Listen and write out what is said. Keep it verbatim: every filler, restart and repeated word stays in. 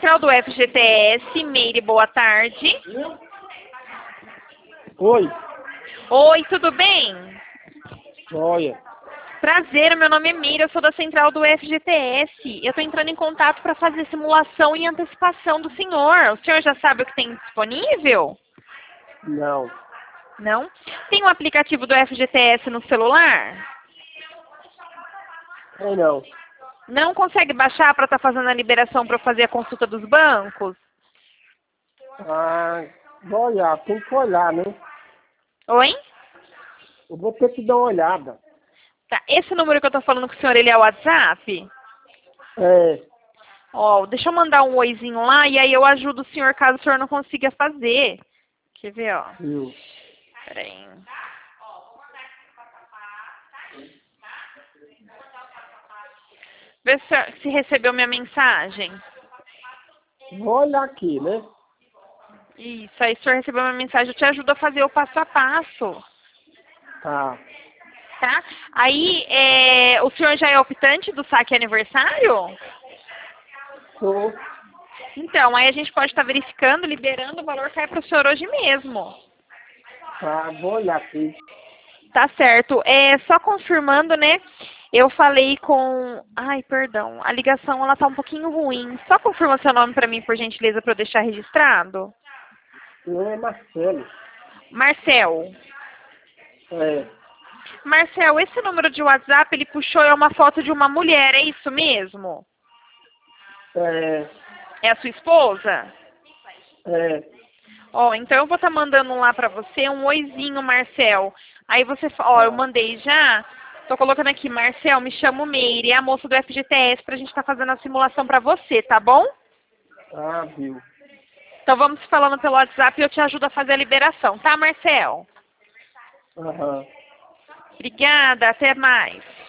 central do F G T S, Meire, boa tarde. Oi. Oi, tudo bem? Olha. Prazer, meu nome é Meire, eu sou da central do F G T S. Eu estou entrando em contato para fazer simulação e antecipação do senhor. O senhor já sabe o que tem disponível? Não. Não? Tem um aplicativo do F G T S no celular? É não. Não consegue baixar para estar fazendo a liberação para fazer a consulta dos bancos? Ah, vou olhar, tem que olhar, né? Oi? Eu vou ter que dar uma olhada. Tá. Esse número que eu estou falando com o senhor, ele é o WhatsApp? É. Ó, deixa eu mandar um oizinho lá e aí eu ajudo o senhor caso o senhor não consiga fazer. Quer ver, ó? Viu? Peraí. Vê se, se recebeu minha mensagem. Vou olhar aqui, né? Isso, aí se o senhor recebeu minha mensagem, eu te ajudo a fazer o passo a passo. Tá. Tá? Aí, é, o senhor já é optante do saque aniversário? Tô. Então, aí a gente pode estar verificando, liberando, o valor cai para o senhor hoje mesmo. Tá, vou olhar aqui. Tá certo. É, só confirmando, né? Eu falei com... Ai, perdão. A ligação, ela tá um pouquinho ruim. Só confirma seu nome para mim, por gentileza, para eu deixar registrado. Meu é Marcelo. Marcel. É. Marcel, esse número de WhatsApp, ele puxou é uma foto de uma mulher, é isso mesmo? É. É a sua esposa? É. Ó, então eu vou estar mandando lá pra você um oizinho, Marcel. Aí você, fa- ó, eu Tá. mandei já. Tô colocando aqui, Marcel, me chamo Meire, é a moça do F G T S pra gente estar fazendo a simulação pra você, tá bom? Ah, viu. Então vamos se falando pelo WhatsApp e eu te ajudo a fazer a liberação, tá, Marcel? Aham. Obrigada, até mais.